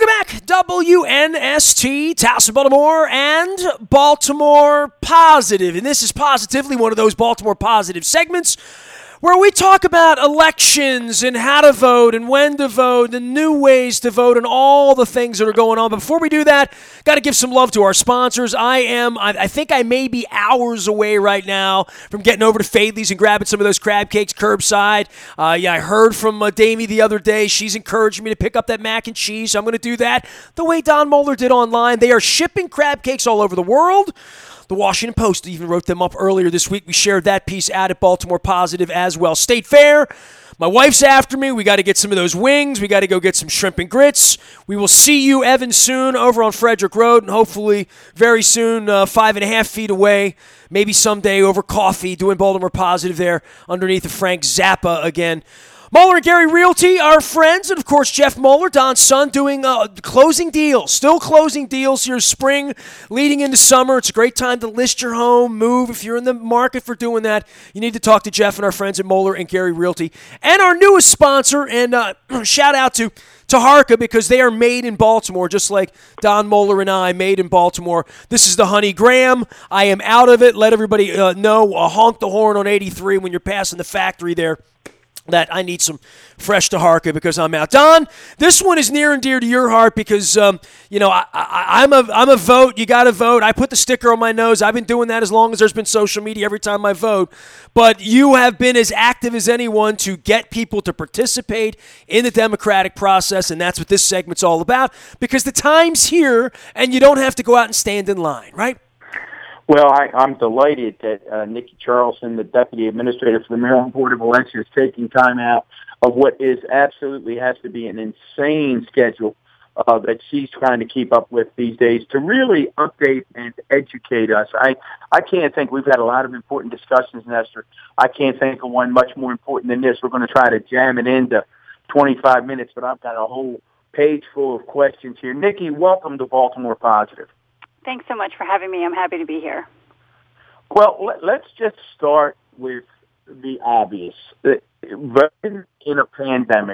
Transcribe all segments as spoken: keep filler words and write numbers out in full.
Welcome back, W N S T, Towson, Baltimore, and Baltimore Positive. And this is positively one of those Baltimore Positive segments where we talk about elections and how to vote and when to vote and new ways to vote and all the things that are going on. But before we do that, got to give some love to our sponsors. I am, I, I think I may be hours away right now from getting over to Fadley's and grabbing some of those crab cakes curbside. Uh, yeah, I heard from uh, Damie the other day. She's encouraging me to pick up that mac and cheese, so I'm going to do that the way Don Moeller did online. They are shipping crab cakes all over the world. The Washington Post even wrote them up earlier this week. We shared that piece out at Baltimore Positive as well. State Fair. My wife's after me. We got to get some of those wings. We got to go get some shrimp and grits. We will see you, Evan, soon over on Frederick Road, and hopefully very soon, uh, five and a half feet away, maybe someday over coffee, doing Baltimore Positive there underneath of Frank Zappa again. Moeller and Gary Realty, our friends, and of course Jeff Moeller, Don's son, doing uh, closing deals, still closing deals here spring, leading into summer. It's a great time to list your home, move. If you're in the market for doing that, you need to talk to Jeff and our friends at Moeller and Gary Realty. And our newest sponsor, and uh, shout out to Taharka, because they are made in Baltimore, just like Don Moeller and I, made in Baltimore. This is the Honey Graham. I am out of it. Let everybody uh, know, uh, honk the horn on eighty-three when you're passing the factory there, that I need some fresh Taharka because I'm out. Don, this one is near and dear to your heart because, um, you know, I, I, I'm a I'm a vote. You got to vote. I put the sticker on my nose. I've been doing that as long as there's been social media every time I vote. But you have been as active as anyone to get people to participate in the democratic process, and that's what this segment's all about, because the time's here and you don't have to go out and stand in line, right? Well, I, I'm delighted that uh, Nikki Charlson, the Deputy Administrator for the Maryland Board of Elections, is taking time out of what is absolutely has to be an insane schedule uh, that she's trying to keep up with these days to really update and educate us. I, I can't think we've had a lot of important discussions, Nestor. I can't think of one much more important than this. We're going to try to jam it into twenty-five minutes, but I've got a whole page full of questions here. Nikki, welcome to Baltimore Positive. Thanks so much for having me. I'm happy to be here. Well, let's just start with the obvious. Voting in a pandemic,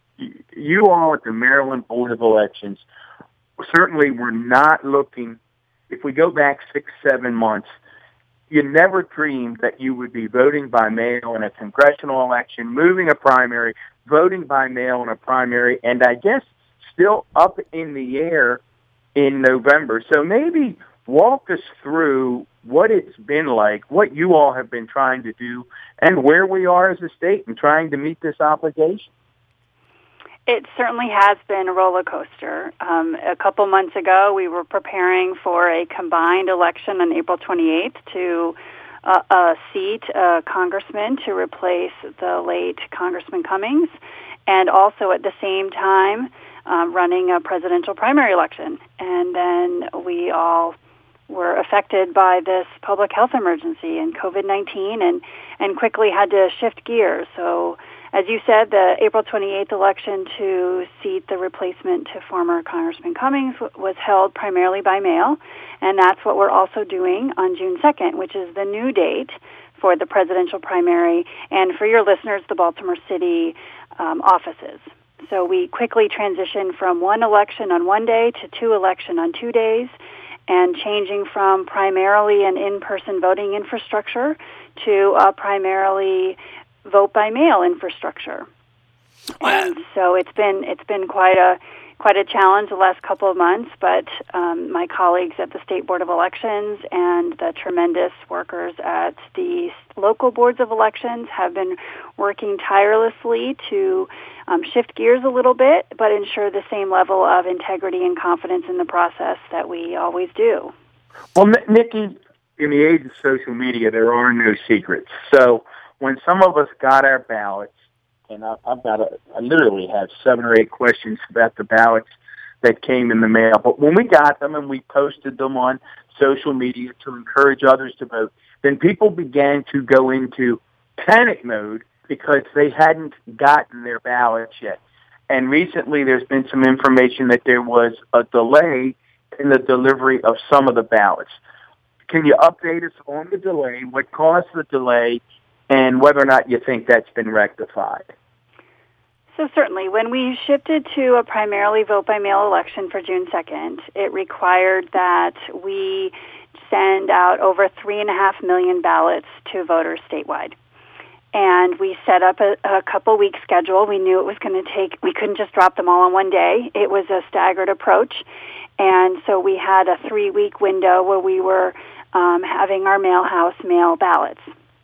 you all at the Maryland Board of Elections certainly were not looking, if we go back six, seven months, you never dreamed that you would be voting by mail in a congressional election, moving a primary, voting by mail in a primary, and I guess still up in the air in November. So maybe walk us through what it's been like, what you all have been trying to do, and where we are as a state in trying to meet this obligation. It certainly has been a roller coaster. Um, a couple months ago, we were preparing for a combined election on April twenty-eighth to uh, a seat a congressman to replace the late Congressman Cummings, and also at the same time Uh, running a presidential primary election. And then we all were affected by this public health emergency and covid nineteen and, and quickly had to shift gears. So as you said, the April twenty-eighth election to seat the replacement to former Congressman Cummings w- was held primarily by mail. And that's what we're also doing on June second, which is the new date for the presidential primary and, for your listeners, the Baltimore City um, offices. So we quickly transitioned from one election on one day to two election on two days, and changing from primarily an in-person voting infrastructure to a primarily vote-by-mail infrastructure. And so it's been it's been quite a quite a challenge the last couple of months, but um, my colleagues at the State Board of Elections and the tremendous workers at the local boards of elections have been working tirelessly to um, shift gears a little bit, but ensure the same level of integrity and confidence in the process that we always do. Well, Nikki, in the age of social media, there are no secrets. So when some of us got our ballots, and I, I've got a, I literally have seven or eight questions about the ballots that came in the mail. But when we got them and we posted them on social media to encourage others to vote, then people began to go into panic mode because they hadn't gotten their ballots yet. And recently there's been some information that there was a delay in the delivery of some of the ballots. Can you update us on the delay, what caused the delay, and whether or not you think that's been rectified? So certainly, when we shifted to a primarily vote-by-mail election for June second, it required that we send out over three and a half million ballots to voters statewide. And we set up a, a couple-week schedule. We knew it was going to take, we couldn't just drop them all in one day. It was a staggered approach. And so we had a three-week window where we were um, having our mail house mail ballots.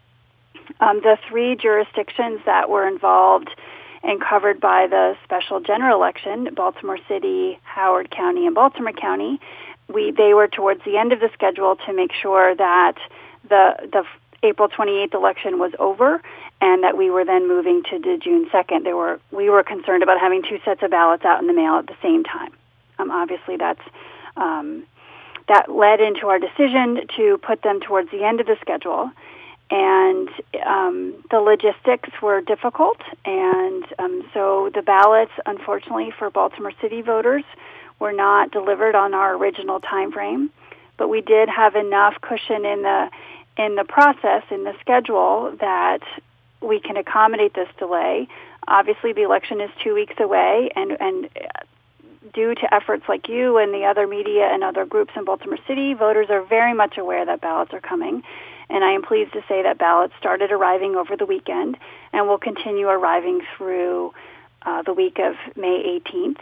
Um, the three jurisdictions that were involved and covered by the special general election, Baltimore City, Howard County, and Baltimore County, we they were towards the end of the schedule to make sure that the the April twenty-eighth election was over and that we were then moving to the June second. There were we were concerned about having two sets of ballots out in the mail at the same time. Um, obviously, that's um, that led into our decision to put them towards the end of the schedule. And um, the logistics were difficult, and um, so the ballots, unfortunately, for Baltimore City voters were not delivered on our original time frame. But we did have enough cushion in the in the process, in the schedule, that we can accommodate this delay. Obviously, the election is two weeks away, and and due to efforts like you and the other media and other groups in Baltimore City, voters are very much aware that ballots are coming. And I am pleased to say that ballots started arriving over the weekend and will continue arriving through uh, the week of May eighteenth.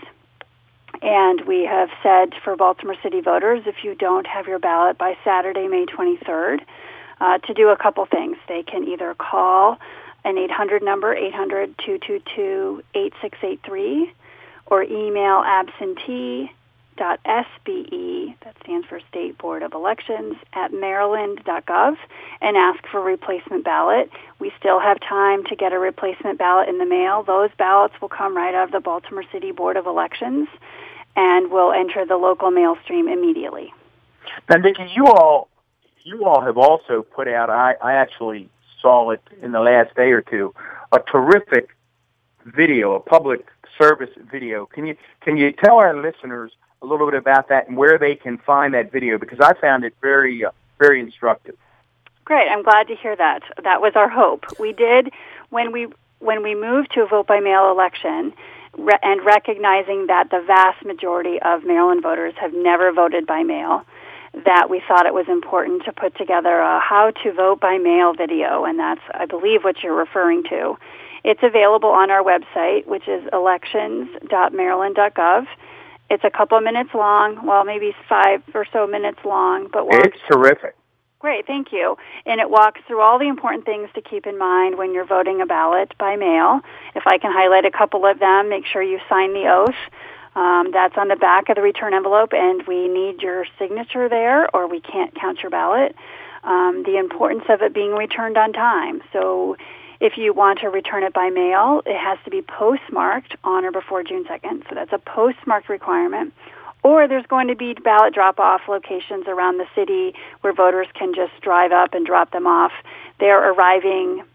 And we have said for Baltimore City voters, if you don't have your ballot by Saturday, May twenty-third, uh, to do a couple things. They can either call an eight hundred number, eight hundred, two two two, eight six eight three, or email absentee dot S B E, that stands for State Board of Elections, at maryland dot gov and ask for a replacement ballot. We still have time to get a replacement ballot in the mail. Those ballots will come right out of the Baltimore City Board of Elections and will enter the local mail stream immediately. Now, Nikki, you all, you all have also put out, I, I actually saw it in the last day or two, a terrific video, a public service video. Can you can you tell our listeners a little bit about that and where they can find that video, because I found it very, uh, very instructive. Great. I'm glad to hear that. That was our hope. We did, when we when we moved to a vote-by-mail election, re- and recognizing that the vast majority of Maryland voters have never voted by mail, that we thought it was important to put together a how-to-vote-by-mail video, and that's, I believe, what you're referring to. It's available on our website, which is elections dot maryland dot gov. It's a couple of minutes long, well, maybe five or so minutes long. But walks, it's terrific. Great, thank you. And it walks through all the important things to keep in mind when you're voting a ballot by mail. If I can highlight a couple of them, make sure you sign the oath. Um, that's on the back of the return envelope, and we need your signature there, or we can't count your ballot. Um, the importance of it being returned on time. So if you want to return it by mail, it has to be postmarked on or before June second, so that's a postmarked requirement. Or there's going to be ballot drop-off locations around the city where voters can just drive up and drop them off. They're arriving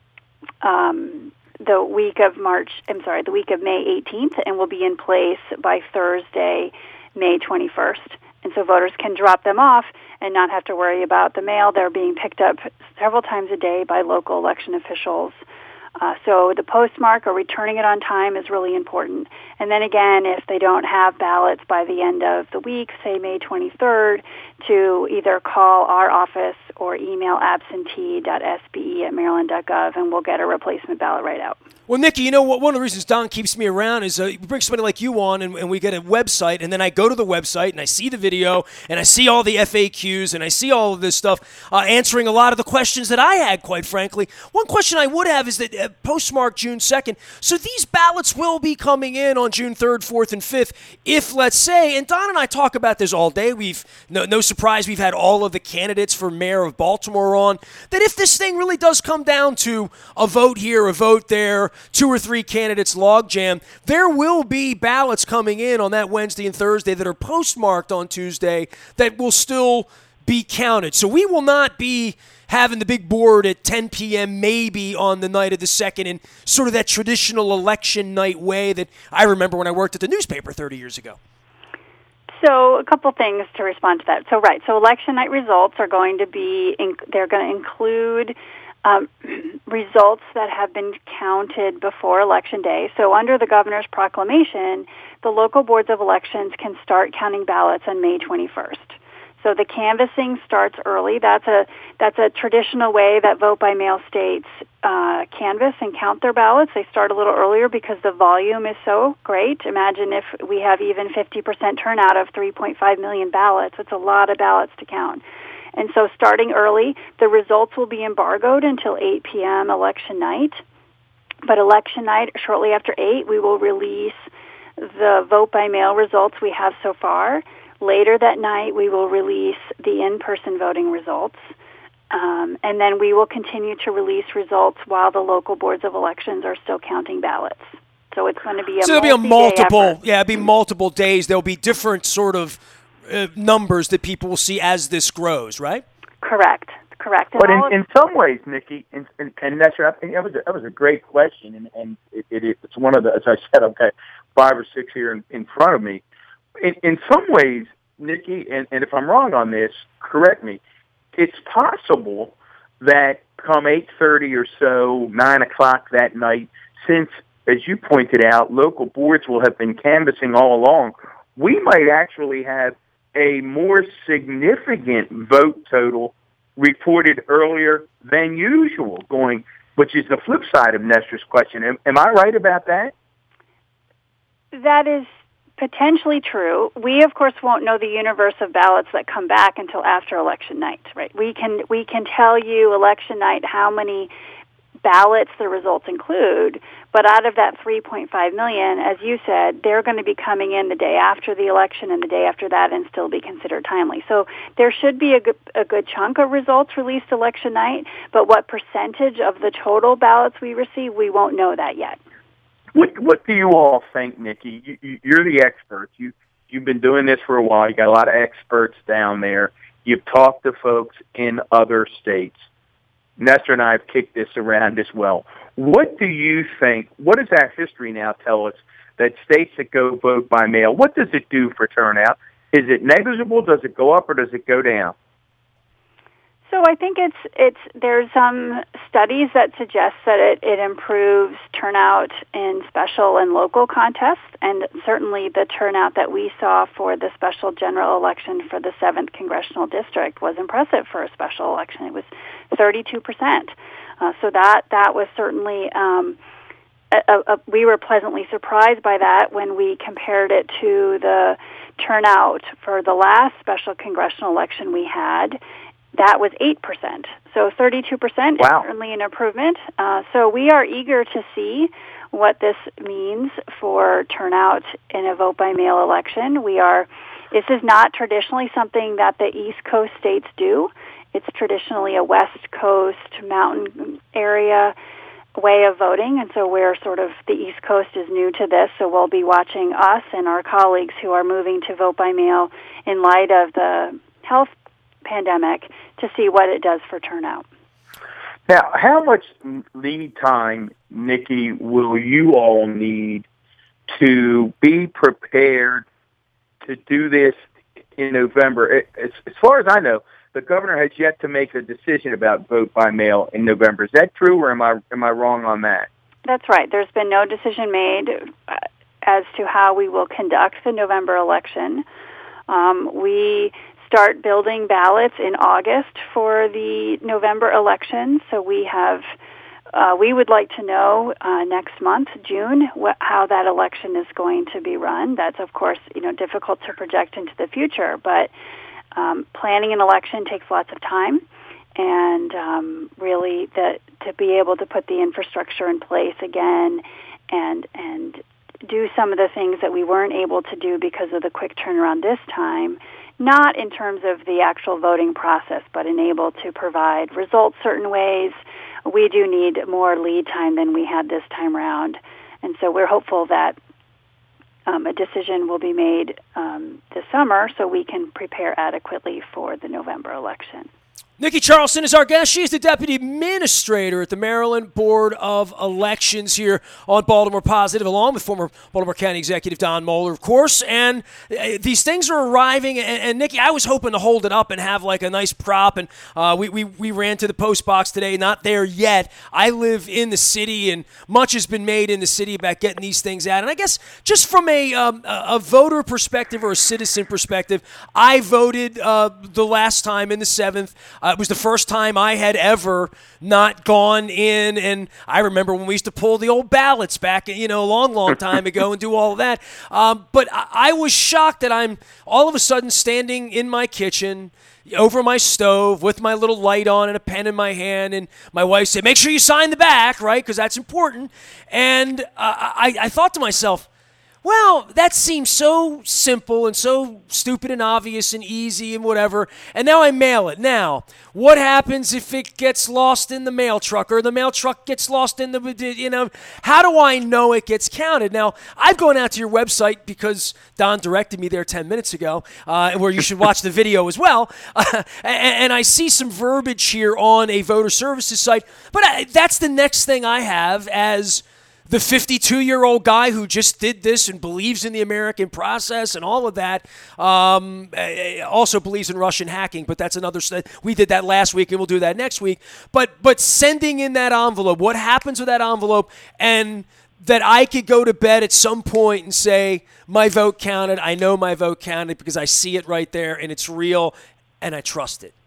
um, the week of March, I'm sorry, the week of May eighteenth, and will be in place by Thursday, May twenty-first. And so voters can drop them off and not have to worry about the mail. They're being picked up several times a day by local election officials. Uh, so the postmark or returning it on time is really important. And then again, if they don't have ballots by the end of the week, say May twenty-third, to either call our office or email absentee dot S B E at maryland dot gov, and we'll get a replacement ballot right out. Well, Nikki, you know what? One of the reasons Don keeps me around is uh, we bring somebody like you on, and, and we get a website, and then I go to the website, and I see the video, and I see all the F A Qs, and I see all of this stuff, uh, answering a lot of the questions that I had, quite frankly. One question I would have is that uh, postmark June second, so these ballots will be coming in on June third, fourth, and fifth, if, let's say, and Don and I talk about this all day, we've, no, no surprise, we've had all of the candidates for mayor of Baltimore on, that if this thing really does come down to a vote here, a vote there, two or three candidates logjam, there will be ballots coming in on that Wednesday and Thursday that are postmarked on Tuesday that will still be counted. So we will not be having the big board at ten p.m. maybe on the night of the second in sort of that traditional election night way that I remember when I worked at the newspaper thirty years ago. So a couple things to respond to that. So right, so election night results are going to be, in, they're going to include um, results that have been counted before Election Day. So under the governor's proclamation, the local boards of elections can start counting ballots on May twenty-first. So the canvassing starts early. That's a that's a traditional way that vote-by-mail states uh, canvass and count their ballots. They start a little earlier because the volume is so great. Imagine if we have even fifty percent turnout of three point five million ballots. It's a lot of ballots to count. And so starting early, the results will be embargoed until eight p.m. election night. But election night, shortly after eight, we will release the vote-by-mail results we have so far. Later that night, we will release the in-person voting results. Um, and then we will continue to release results while the local boards of elections are still counting ballots. So it's going to be a so there'll be a multiple, effort. yeah, it'll be multiple days. There'll be different sort of uh, numbers that people will see as this grows, right? Correct, correct. And but in, of- in some ways, Nikki, and, and, and that's I think that was a, that was a great question, and, and it, it, it's one of the, as I said, I've got five or six here in, in front of me. In, in some ways, Nikki, and, and if I'm wrong on this, correct me. It's possible that come eight thirty or so, nine o'clock that night, since, as you pointed out, local boards will have been canvassing all along, we might actually have a more significant vote total reported earlier than usual, going, which is the flip side of Nestor's question. Am, am I right about that? That is potentially true. We, of course, won't know the universe of ballots that come back until after election night, right? We can we can tell you election night how many ballots the results include, but out of that three point five million, as you said, they're going to be coming in the day after the election and the day after that and still be considered timely. So there should be a good, a good chunk of results released election night, but what percentage of the total ballots we receive, we won't know that yet. What What do you all think, Nikki? You, you, you're the experts. You you've been doing this for a while. You got a lot of experts down there. You've talked to folks in other states. Nestor and I have kicked this around as well. What do you think? What does our history now tell us that states that go vote by mail? What does it do for turnout? Is it negligible? Does it go up or does it go down? So I think it's it's there's some studies that suggest that it, it improves turnout in special and local contests, and certainly the turnout that we saw for the special general election for the seventh Congressional District was impressive for a special election. It was thirty-two percent. Uh, so that that was certainly um, a, a, we were pleasantly surprised by that when we compared it to the turnout for the last special congressional election we had. That was eight percent. So thirty-two percent wow. is certainly an improvement. Uh, so we are eager to see what this means for turnout in a vote-by-mail election. We are. This is not traditionally something that the East Coast states do. It's traditionally a West Coast mountain area way of voting, and so we're sort of, the East Coast is new to this, so we'll be watching us and our colleagues who are moving to vote-by-mail in light of the health pandemic to see what it does for turnout. Now, how much lead time, Nikki, will you all need to be prepared to do this in November? As, as far as I know, the governor has yet to make a decision about vote by mail in November. Is that true, or am I am I wrong on that? That's right. There's been no decision made as to how we will conduct the November election. Um, we start building ballots in August for the November election. So we have, uh, we would like to know uh, next month, June, wh- how that election is going to be run. That's, of course, you know, difficult to project into the future, but um, planning an election takes lots of time, and um, really the, to be able to put the infrastructure in place again and and do some of the things that we weren't able to do because of the quick turnaround this time, not in terms of the actual voting process, but enable to provide results certain ways. We do need more lead time than we had this time around. And so we're hopeful that um, a decision will be made um, this summer so we can prepare adequately for the November election. Nikki Charleston is our guest. She is the Deputy Administrator at the Maryland Board of Elections here on Baltimore Positive, along with former Baltimore County Executive Don Moeller, of course. And uh, these things are arriving. And, and, Nikki, I was hoping to hold it up and have like a nice prop. And uh, we, we, we ran to the post box today. Not there yet. I live in the city, and much has been made in the city about getting these things out. And I guess just from a, um, a voter perspective or a citizen perspective, I voted uh, the last time in the seventh. Uh, it was the first time I had ever not gone in, and I remember when we used to pull the old ballots back, you know, a long, long time ago and do all of that. Um, but I, I was shocked that I'm all of a sudden standing in my kitchen over my stove with my little light on and a pen in my hand, and my wife said, make sure you sign the back, right, because that's important. And uh, I, I thought to myself, well, that seems so simple and so stupid and obvious and easy and whatever, and now I mail it. Now, what happens if it gets lost in the mail truck or the mail truck gets lost in the, you know, how do I know it gets counted? Now, I've gone out to your website because Don directed me there ten minutes ago, uh, where you should watch the video as well, uh, and, and I see some verbiage here on a voter services site, but I, that's the next thing I have as the fifty-two-year-old guy who just did this and believes in the American process and all of that, um, also believes in Russian hacking, but that's another – we did that last week and we'll do that next week. But but sending in that envelope, what happens with that envelope, and that I could go to bed at some point and say, my vote counted, I know my vote counted because I see it right there and it's real and I trust it.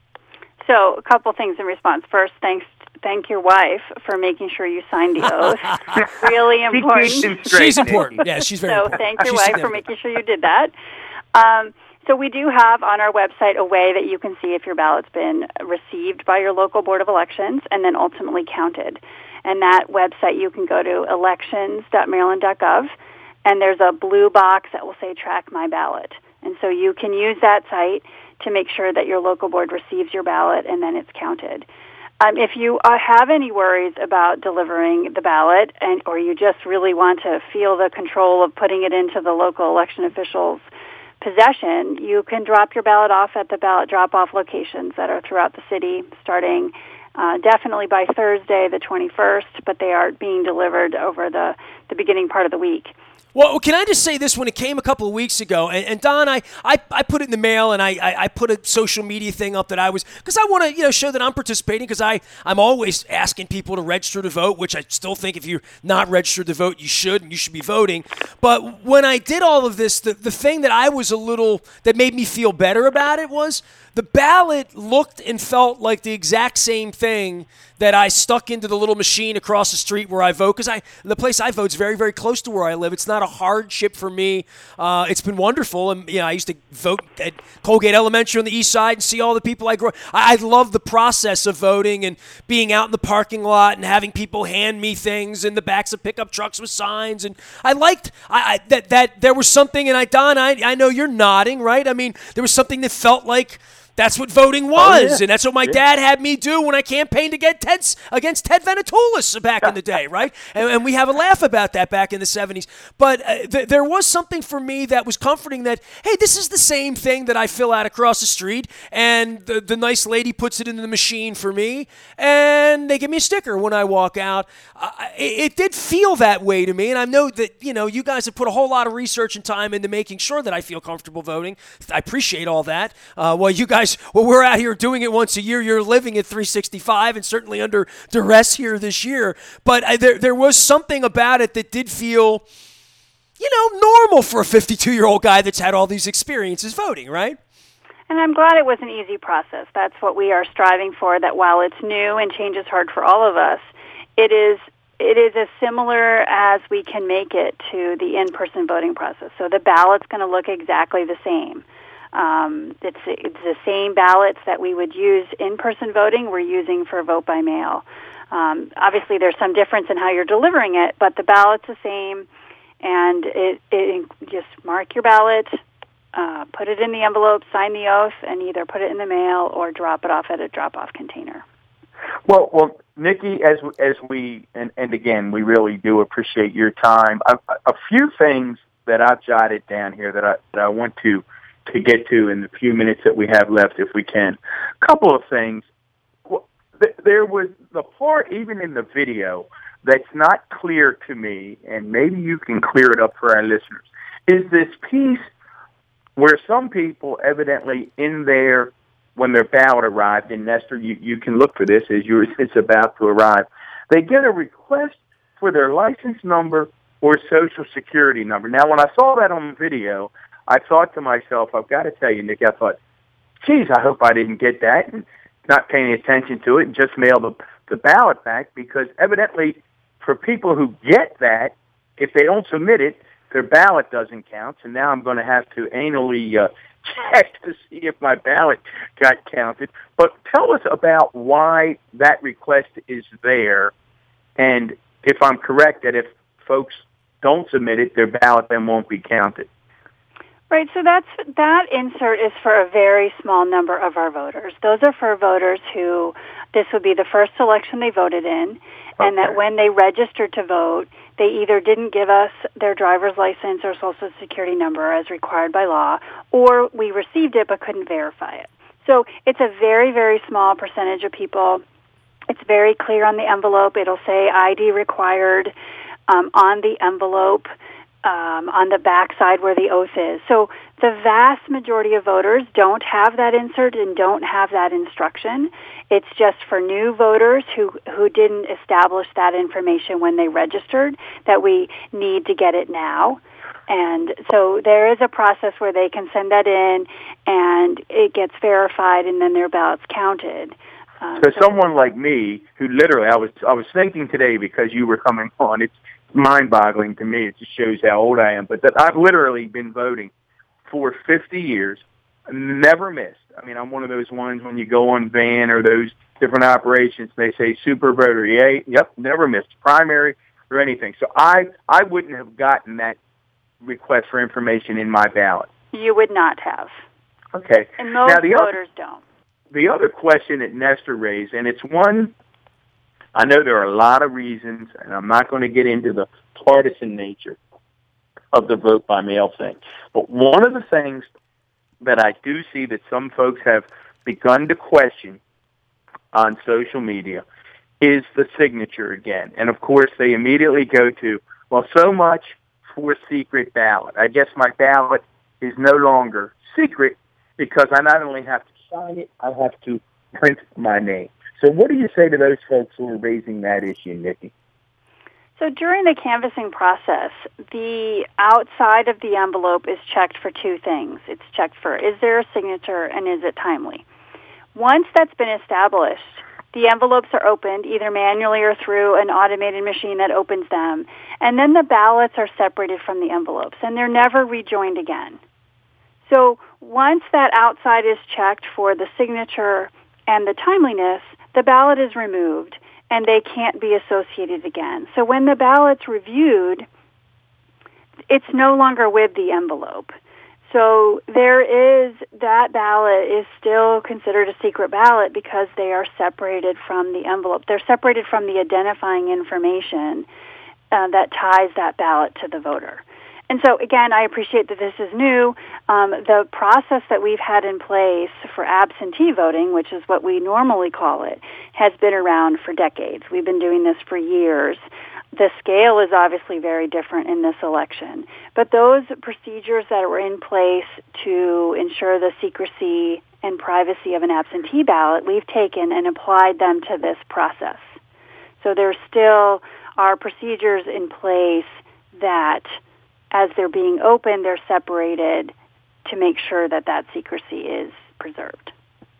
So a couple things in response. First, thanks Thank your wife for making sure you signed the oath. Really important. She's important. Yeah, she's very so important. So thank your wife for making sure you did that. Um, so we do have on our website a way that you can see if your ballot's been received by your local Board of Elections and then ultimately counted. And that website, you can go to elections dot maryland dot gov, and there's a blue box that will say Track My Ballot. And so you can use that site to make sure that your local board receives your ballot and then it's counted. Um, if you uh, have any worries about delivering the ballot, and or you just really want to feel the control of putting it into the local election officials' possession, you can drop your ballot off at the ballot drop-off locations that are throughout the city, starting uh, definitely by Thursday, the twenty-first, but they are being delivered over the, the beginning part of the week. Well, can I just say this? When it came a couple of weeks ago, and, and Don, I, I, I put it in the mail, and I, I, I put a social media thing up that I was, because I want to, you know, show that I'm participating, because I, I'm always asking people to register to vote, which I still think if you're not registered to vote, you should, and you should be voting. But when I did all of this, the, the thing that I was a little, that made me feel better about it was the ballot looked and felt like the exact same thing that I stuck into the little machine across the street where I vote, because I the place I vote is very, very close to where I live. It's not a hardship for me. Uh, it's been wonderful, and you know, I used to vote at Colgate Elementary on the east side and see all the people I grew up. I, I love the process of voting and being out in the parking lot and having people hand me things in the backs of pickup trucks with signs. And I liked I, I, that that there was something, and I Don, I I know you're nodding, right? I mean, there was something that felt like that's what voting was, oh, yeah. and that's what my yeah. dad had me do when I campaigned against Ted, against Ted Venetoulis back in the day, right? And, and we have a laugh about that back in the seventies. But uh, th- there was something for me that was comforting that, hey, this is the same thing that I fill out across the street, and the, the nice lady puts it into the machine for me, and they give me a sticker when I walk out. Uh, it, it did feel that way to me, and I know that, you know, you guys have put a whole lot of research and time into making sure that I feel comfortable voting. I appreciate all that. Uh, well, you guys Well, we're out here doing it once a year. You're living at three sixty-five and certainly under duress here this year. But uh, there, there was something about it that did feel, you know, normal for a fifty-two-year-old guy that's had all these experiences voting, right? And I'm glad it was an easy process. That's what we are striving for, that while it's new and change is hard for all of us, it is it is as similar as we can make it to the in-person voting process. So the ballot's going to look exactly the same. Um, it's, it's the same ballots that we would use in-person voting we're using for vote by mail. Um, obviously, there's some difference in how you're delivering it, but the ballot's the same, and it, it just mark your ballot, uh, put it in the envelope, sign the oath, and either put it in the mail or drop it off at a drop-off container. Well, well, Nikki, as as we and, and again, we really do appreciate your time. A, a few things that I've jotted down here that I that I want to to get to in the few minutes that we have left, if we can. A couple of things. Well, th- there was the part, even in the video, that's not clear to me, and maybe you can clear it up for our listeners, is this piece where some people evidently in there, when their ballot arrived, and Nestor, you, you can look for this as yours is about to arrive, they get a request for their license number or social security number. Now, when I saw that on the video, I thought to myself, I've got to tell you, Nick, I thought, geez, I hope I didn't get that, and not paying attention to it, and just mail the, the ballot back, because evidently for people who get that, if they don't submit it, their ballot doesn't count, and now I'm going to have to anally uh, check to see if my ballot got counted. But tell us about why that request is there, and if I'm correct that if folks don't submit it, their ballot then won't be counted. Right, so that's that insert is for a very small number of our voters. Those are for voters who this would be the first election they voted in, and Okay. that when they registered to vote, they either didn't give us their driver's license or social security number as required by law, or we received it but couldn't verify it. So it's a very, very small percentage of people. It's very clear on the envelope. It'll say I D required um, on the envelope. Um, on the back side where the oath is. So the vast majority of voters don't have that insert and don't have that instruction. It's just for new voters who, who didn't establish that information when they registered that we need to get it now. And so there is a process where they can send that in and it gets verified and then their ballot's counted. Um, so, so someone like me, who literally, I was I was thinking today because you were coming on, it's mind-boggling to me. It just shows how old I am. But that I've literally been voting for fifty years, never missed. I mean, I'm one of those ones when you go on van or those different operations, they say super voter. Yeah, yep, never missed primary or anything. So I I wouldn't have gotten that request for information in my ballot. you would not have. Okay. And most now, the voters other, don't. The other question that Nestor raised, and it's one, I know there are a lot of reasons, and I'm not going to get into the partisan nature of the vote by mail thing, but one of the things that I do see that some folks have begun to question on social media is the signature again. And of course, they immediately go to, well, so much for secret ballot. I guess my ballot is no longer secret because I not only have to sign it, I have to print my name. So what do you say to those folks who are raising that issue, Nikki? So during the canvassing process, the outside of the envelope is checked for two things. It's checked for, is there a signature and is it timely? Once that's been established, the envelopes are opened either manually or through an automated machine that opens them, and then the ballots are separated from the envelopes, and they're never rejoined again. So once that outside is checked for the signature and the timeliness, the ballot is removed, and they can't be associated again. So when the ballot's reviewed, it's no longer with the envelope. So there is, that ballot is still considered a secret ballot because they are separated from the envelope. They're separated from the identifying information uh, that ties that ballot to the voter. And so, again, I appreciate that this is new. Um, the process that we've had in place for absentee voting, which is what we normally call it, has been around for decades. We've been doing this for years. The scale is obviously very different in this election. But those procedures that were in place to ensure the secrecy and privacy of an absentee ballot, we've taken and applied them to this process. So there still are procedures in place that, as they're being opened, they're separated to make sure that that secrecy is preserved.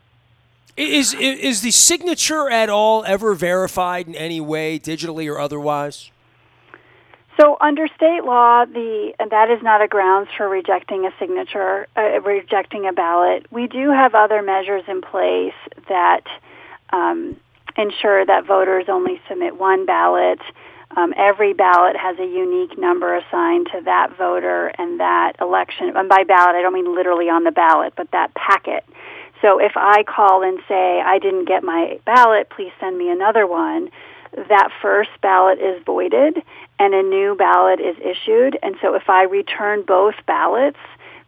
Is is the signature at all ever verified in any way, digitally or otherwise? So under state law, the that is not a grounds for rejecting a signature, uh, rejecting a ballot. We do have other measures in place that um, ensure that voters only submit one ballot. Um, every ballot has a unique number assigned to that voter and that election. And by ballot, I don't mean literally on the ballot, but that packet. So if I call and say, I didn't get my ballot, please send me another one, that first ballot is voided and a new ballot is issued. And so if I return both ballots,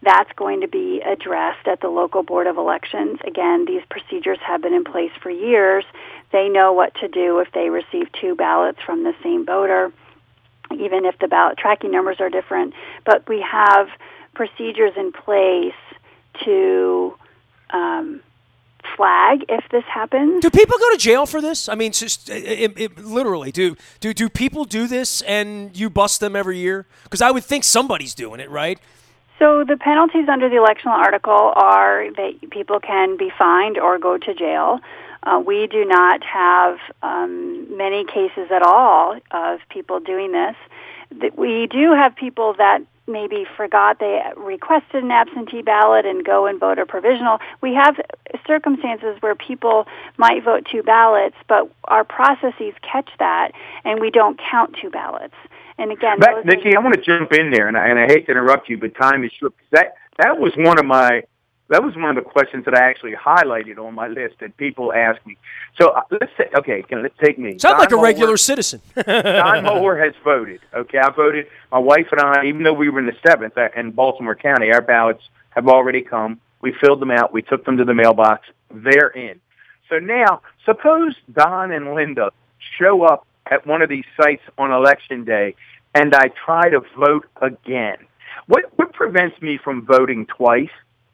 That's going to be addressed at the local Board of Elections. Again, these procedures have been in place for years. They know what to do if they receive two ballots from the same voter, even if the ballot tracking numbers are different. But we have procedures in place to um, flag if this happens. Do people go to jail for this? I mean, it's just it, it, literally, do do do people do this and you bust them every year? Because I would think somebody's doing it, right? So the penalties under the election law article are that people can be fined or go to jail. Uh, we do not have um, many cases at all of people doing this. We do have people that maybe forgot they requested an absentee ballot and go and vote a provisional. We have circumstances where people might vote two ballots, but our processes catch that, and we don't count two ballots. And again, but, Nikki, I want to jump in there, and I, and I hate to interrupt you, but time is short. That that was one of my that was one of the questions that I actually highlighted on my list that people ask me. So uh, let's say, okay, can, let's take me. Sound Don like a Moeller, regular citizen. Don Moeller has voted. Okay, I voted. My wife and I, even though we were in the seventh in Baltimore County, our ballots have already come. We filled them out. We took them to the mailbox. They're in. So now, suppose Don and Linda show up at one of these sites on Election Day, and I try to vote again. What what prevents me from voting twice?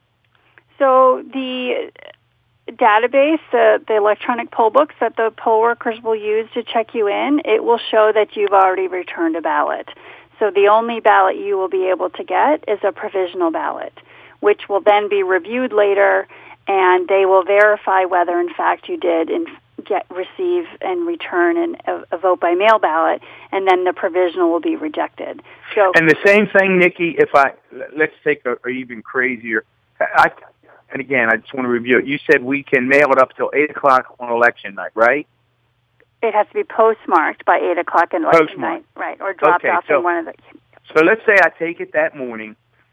So the database, the, the electronic poll books that the poll workers will use to check you in, it will show that you've already returned a ballot. So the only ballot you will be able to get is a provisional ballot, which will then be reviewed later, and they will verify whether, in fact, you did in get receive and return an, a, a vote by mail ballot, and then the provisional will be rejected. So, and the same thing, Nikki. If I let's take a, a even crazier. I, and again, I just want to review it. You said we can mail it up till eight o'clock on election night, right? It has to be postmarked by eight o'clock on election postmarked. night, right? Or dropped okay, off so, in one of the. So let's say I take it that morning.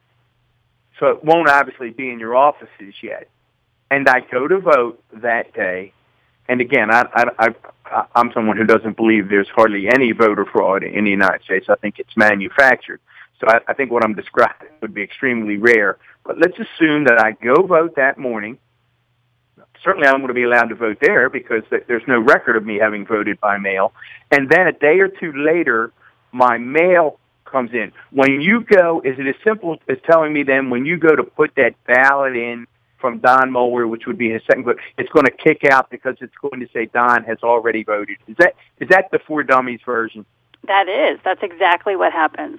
So it won't obviously be in your offices yet, and I go to vote that day. And again, I, I, I, I'm someone who doesn't believe there's hardly any voter fraud in the United States. I think it's manufactured. So I, I think what I'm describing would be extremely rare. But let's assume that I go vote that morning. Certainly I'm going to be allowed to vote there because there's no record of me having voted by mail. And then a day or two later, my mail comes in. When you go, is it as simple as telling me then when you go to put that ballot in from Don Moeller, which would be his second vote, it's going to kick out because it's going to say Don has already voted. Is that is that the For Dummies version? That is. That's exactly what happens.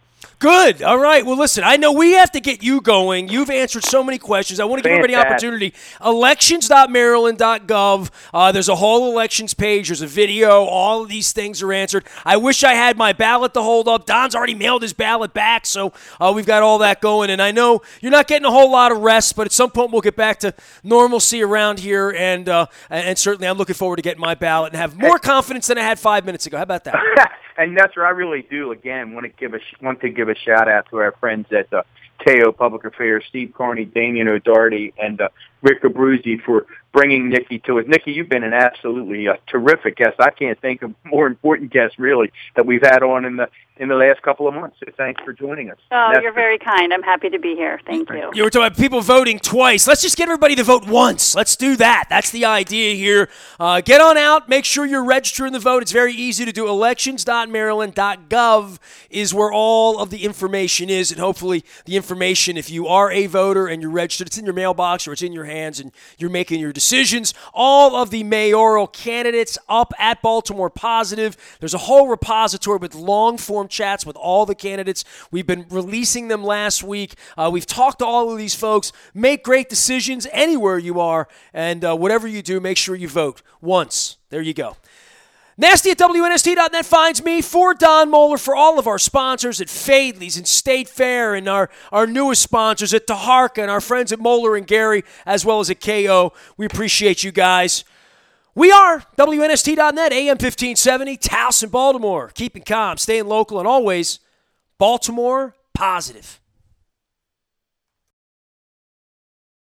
Good. All right. Well, listen, I know we have to get you going. You've answered so many questions. I want to give everybody an opportunity. elections dot maryland dot gov. Uh, there's a whole elections page. There's a video. All of these things are answered. I wish I had my ballot to hold up. Don's already mailed his ballot back, so uh, we've got all that going. And I know you're not getting a whole lot of rest, but at some point we'll get back to normalcy around here. And uh, and certainly I'm looking forward to getting my ballot and have more confidence than I had five minutes ago. How about that? And that's where I really do, again, want to give a, want to give a shout-out to our friends at uh, K O Public Affairs, Steve Carney, Damian O'Doherty, and uh, Rick Abruzzi for bringing Nikki to us. Nikki, you've been an absolutely uh, terrific guest. I can't think of more important guests, really, that we've had on in the in the last couple of months. So thanks for joining us. Oh, you're very kind. I'm happy to be here. Thank you. You were talking about people voting twice. Let's just get everybody to vote once. Let's do that. That's the idea here. Uh, get on out. Make sure you're registering to vote. It's very easy to do. elections dot maryland dot gov is where all of the information is, and hopefully the information, if you are a voter and you're registered, it's in your mailbox or it's in your hands and you're making your decisions. All of the mayoral candidates up at Baltimore Positive. There's a whole repository with long-form chats with all the candidates. We've been releasing them last week. Uh, we've talked to all of these folks. Make great decisions anywhere you are, and uh, whatever you do, make sure you vote once. There you go. Nasty at W N S T dot net finds me. For Don Moeller, for all of our sponsors at Fadley's and State Fair, and our, our newest sponsors at Taharka, and our friends at Moeller and Gary, as well as at K O. We appreciate you guys. We are W N S T dot net, A M fifteen seventy, Towson, Baltimore. Keeping calm, staying local, and always Baltimore positive.